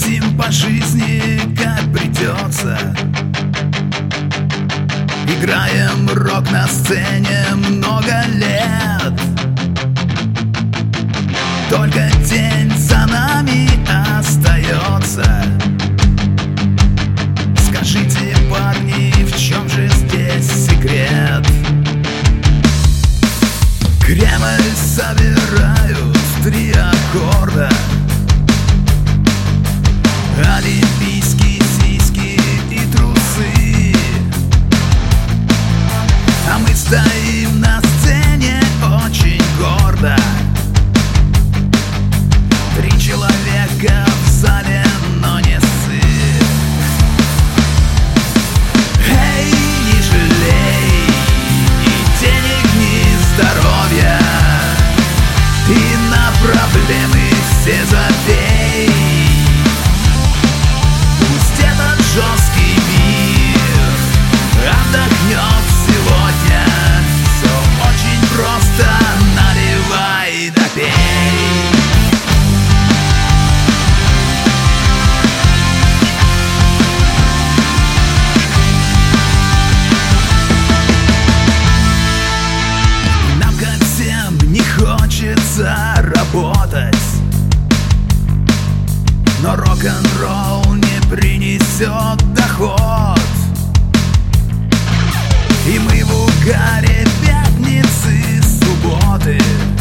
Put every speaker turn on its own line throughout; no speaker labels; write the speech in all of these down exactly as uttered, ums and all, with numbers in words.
Едем по жизни, как придется, играем рок на сцене много лет. Только день за нами остается. Скажите, парни, в чем же здесь секрет? Кремль собирают в три аккорда, олимпийские сиськи и трусы. А мы стоим на сцене очень гордо. Три человека в зале, но не сыр. Эй, не жалей ни денег, ни здоровья, и на проблемы все забей. Пусть этот жесткий мир отдохнет сегодня. Все очень просто, наливай да пей. Хочется работать, но рок-н-ролл не принесет доход. И мы в угаре пятницы, субботы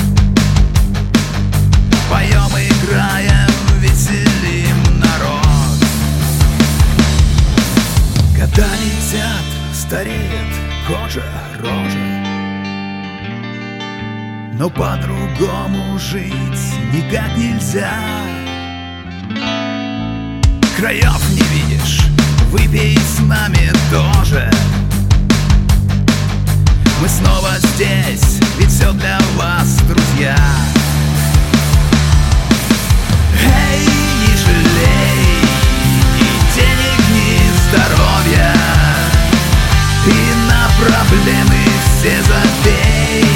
поем, играем, веселим народ. Года летят, стареет кожа, рожа, но по-другому жить никак нельзя. Краев не видишь, выпей с нами тоже. Мы снова здесь, ведь все для вас, друзья. Эй, не жалей ни денег, ни здоровья, и на проблемы все забей.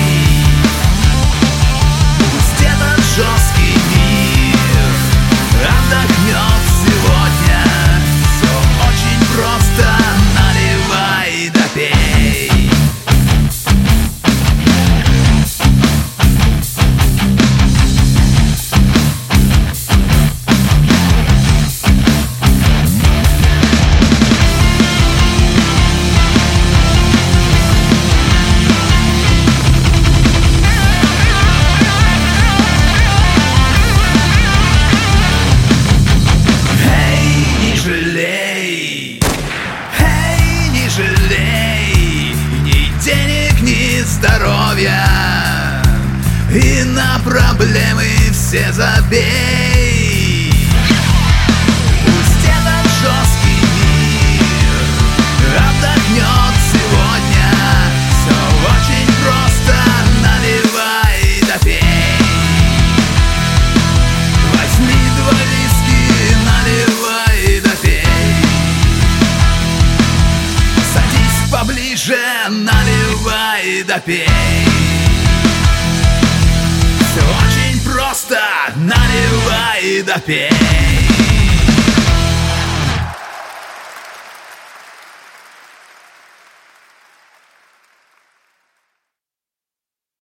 Жесткий мир отдохнет сегодня. Все очень просто, наливай да пей. Здоровья, и на проблемы все забей. Пусть этот жесткий мир отдохнет сегодня. Все очень просто, наливай да пей. Возьми два виски, наливай да пей. Садись поближе, наливай да пей. Все очень просто, наливай да пей.